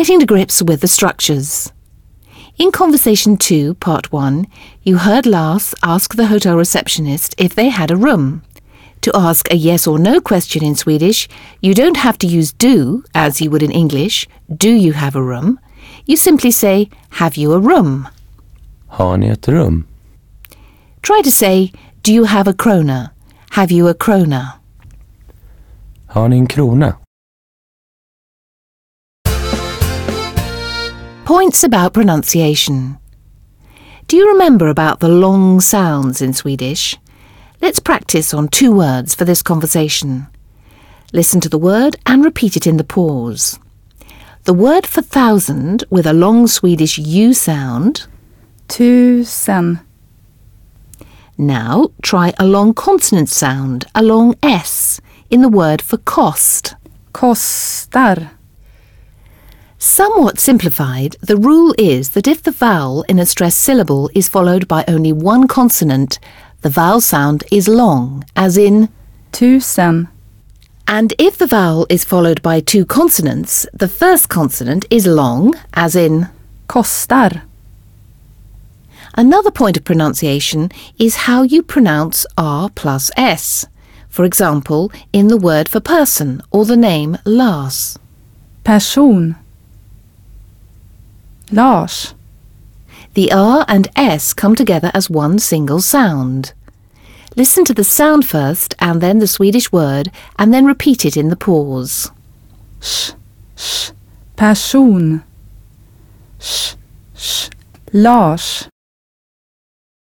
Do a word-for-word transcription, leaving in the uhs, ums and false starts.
getting to grips with the structures. In Conversation two, Part one, you heard Lars ask the hotel receptionist if they had a room. To ask a yes or no question in Swedish, you don't have to use do, as you would in English. Do you have a room? You simply say, have you a room? Har ni ett rum? Try to say, do you have a krona? Have you a krona? Har ni en krona? Points about pronunciation. Do you remember about the long sounds in Swedish? Let's practice on two words for this conversation. Listen to the word and repeat it in the pause. The word for thousand with a long Swedish U sound. Tusen. Now try a long consonant sound, a long S, in the word for cost. Kostar. Somewhat simplified, the rule is that if the vowel in a stressed syllable is followed by only one consonant, the vowel sound is long, as in Tusen. and if the vowel is followed by two consonants, the first consonant is long, as in Kostar. Another point of pronunciation is how you pronounce R plus S. For example, in the word for person or the name Lars. Person. Lars. The R and S come together as one single sound. Listen to the sound first and then the Swedish word and then repeat it in the pause. Sh, sh, person. Sh, sh, Lars.